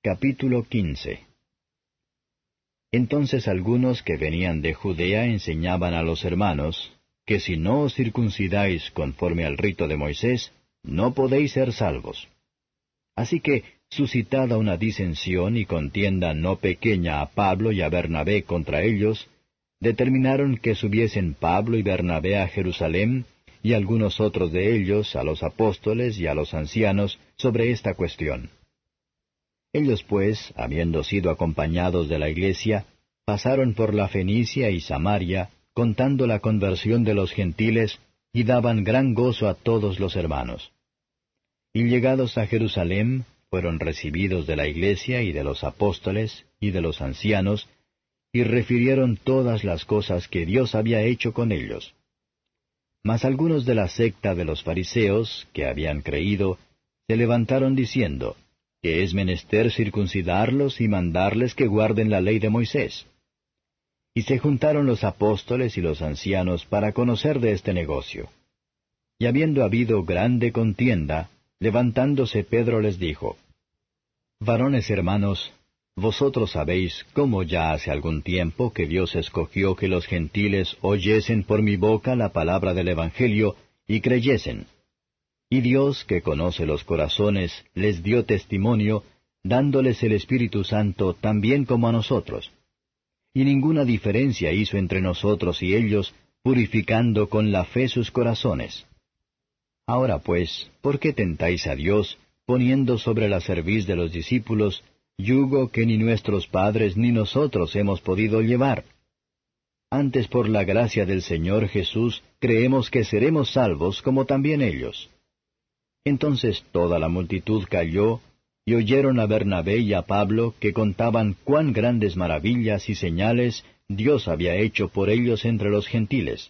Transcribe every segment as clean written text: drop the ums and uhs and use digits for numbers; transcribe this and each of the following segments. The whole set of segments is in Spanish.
Capítulo 15. Entonces algunos que venían de Judea enseñaban a los hermanos, que si no os circuncidáis conforme al rito de Moisés, no podéis ser salvos. Así que, suscitada una disensión y contienda no pequeña a Pablo y a Bernabé contra ellos, determinaron que subiesen Pablo y Bernabé a Jerusalén, y algunos otros de ellos a los apóstoles y a los ancianos sobre esta cuestión. Ellos pues, habiendo sido acompañados de la iglesia, pasaron por la Fenicia y Samaria, contando la conversión de los gentiles, y daban gran gozo a todos los hermanos. Y llegados a Jerusalén, fueron recibidos de la iglesia y de los apóstoles y de los ancianos, y refirieron todas las cosas que Dios había hecho con ellos. Mas algunos de la secta de los fariseos, que habían creído, se levantaron diciendo, que es menester circuncidarlos y mandarles que guarden la ley de Moisés. Y se juntaron los apóstoles y los ancianos para conocer de este negocio. Y habiendo habido grande contienda, levantándose Pedro les dijo, Varones hermanos, vosotros sabéis cómo ya hace algún tiempo que Dios escogió que los gentiles oyesen por mi boca la palabra del Evangelio y creyesen. Y Dios, que conoce los corazones, les dio testimonio, dándoles el Espíritu Santo también como a nosotros. Y ninguna diferencia hizo entre nosotros y ellos, purificando con la fe sus corazones. Ahora pues, ¿por qué tentáis a Dios, poniendo sobre la cerviz de los discípulos yugo que ni nuestros padres ni nosotros hemos podido llevar? Antes por la gracia del Señor Jesús creemos que seremos salvos como también ellos. Entonces toda la multitud calló, y oyeron a Bernabé y a Pablo que contaban cuán grandes maravillas y señales Dios había hecho por ellos entre los gentiles.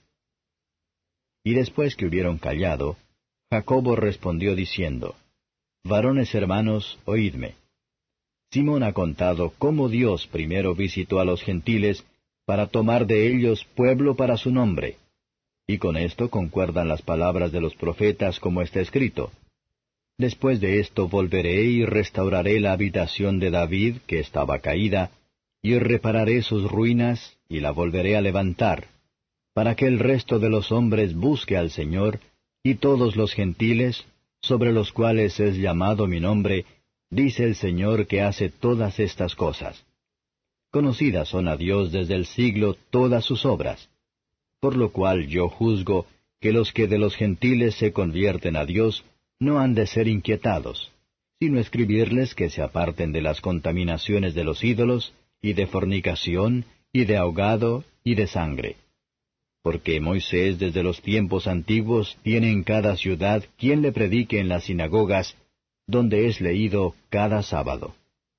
Y después que hubieron callado, Jacobo respondió diciendo, Varones hermanos, oídme. Simón ha contado cómo Dios primero visitó a los gentiles para tomar de ellos pueblo para su nombre. Y con esto concuerdan las palabras de los profetas como está escrito. Después de esto volveré y restauraré la habitación de David que estaba caída, y repararé sus ruinas, y la volveré a levantar, para que el resto de los hombres busque al Señor, y todos los gentiles, sobre los cuales es llamado mi nombre, dice el Señor que hace todas estas cosas. Conocidas son a Dios desde el siglo todas sus obras. Por lo cual yo juzgo que los que de los gentiles se convierten a Dios, no han de ser inquietados, sino escribirles que se aparten de las contaminaciones de los ídolos, y de fornicación, y de ahogado, y de sangre. Porque Moisés desde los tiempos antiguos tiene en cada ciudad quien le predique en las sinagogas, donde es leído cada sábado.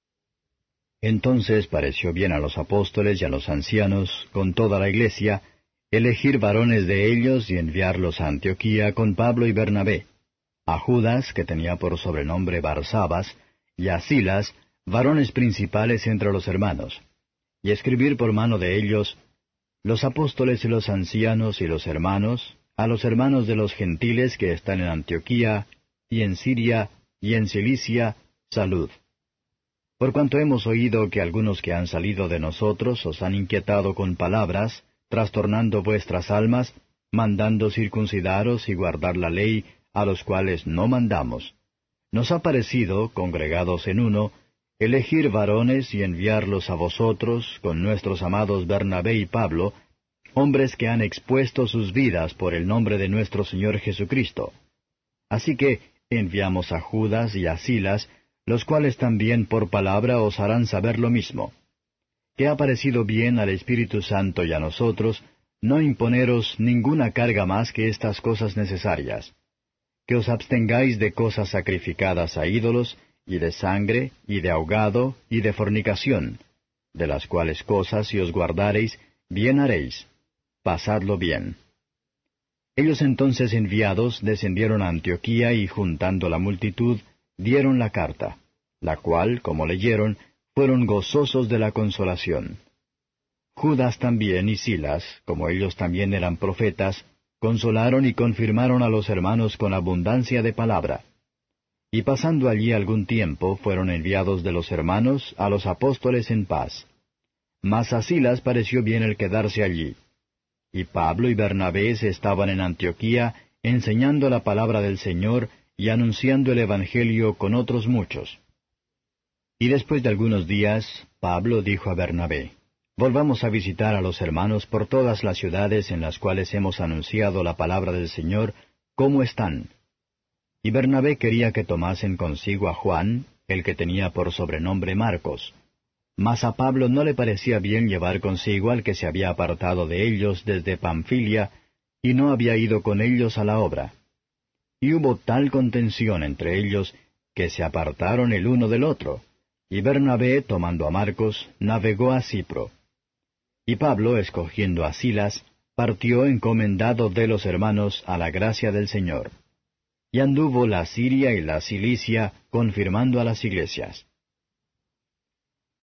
Entonces pareció bien a los apóstoles y a los ancianos, con toda la iglesia, elegir varones de ellos y enviarlos a Antioquía con Pablo y Bernabé, a Judas, que tenía por sobrenombre Barsabas, y a Silas, varones principales entre los hermanos, y escribir por mano de ellos, los apóstoles y los ancianos y los hermanos, a los hermanos de los gentiles que están en Antioquía, y en Siria, y en Cilicia, salud. Por cuanto hemos oído que algunos que han salido de nosotros os han inquietado con palabras, trastornando vuestras almas, mandando circuncidaros y guardar la ley, a los cuales no mandamos, nos ha parecido, congregados en uno, elegir varones y enviarlos a vosotros, con nuestros amados Bernabé y Pablo, hombres que han expuesto sus vidas por el nombre de nuestro Señor Jesucristo. Así que enviamos a Judas y a Silas, los cuales también por palabra os harán saber lo mismo, que ha parecido bien al Espíritu Santo y a nosotros, no imponeros ninguna carga más que estas cosas necesarias, que os abstengáis de cosas sacrificadas a ídolos, y de sangre, y de ahogado, y de fornicación, de las cuales cosas si os guardareis, bien haréis. Pasadlo bien. Ellos entonces enviados descendieron a Antioquía y juntando la multitud, dieron la carta, la cual, como leyeron, fueron gozosos de la consolación. Judas también y Silas, como ellos también eran profetas, consolaron y confirmaron a los hermanos con abundancia de palabra. Y pasando allí algún tiempo, fueron enviados de los hermanos a los apóstoles en paz. Mas a Silas pareció bien el quedarse allí. Y Pablo y Bernabé se estaban en Antioquía, enseñando la palabra del Señor y anunciando el Evangelio con otros muchos. Y después de algunos días, Pablo dijo a Bernabé, «Volvamos a visitar a los hermanos por todas las ciudades en las cuales hemos anunciado la palabra del Señor, ¿cómo están?» Y Bernabé quería que tomasen consigo a Juan, el que tenía por sobrenombre Marcos. Mas a Pablo no le parecía bien llevar consigo al que se había apartado de ellos desde Pamfilia, y no había ido con ellos a la obra. Y hubo tal contención entre ellos, que se apartaron el uno del otro, y Bernabé, tomando a Marcos, navegó a Cipro. Y Pablo, escogiendo a Silas, partió encomendado de los hermanos a la gracia del Señor. Y anduvo la Siria y la Cilicia, confirmando a las iglesias.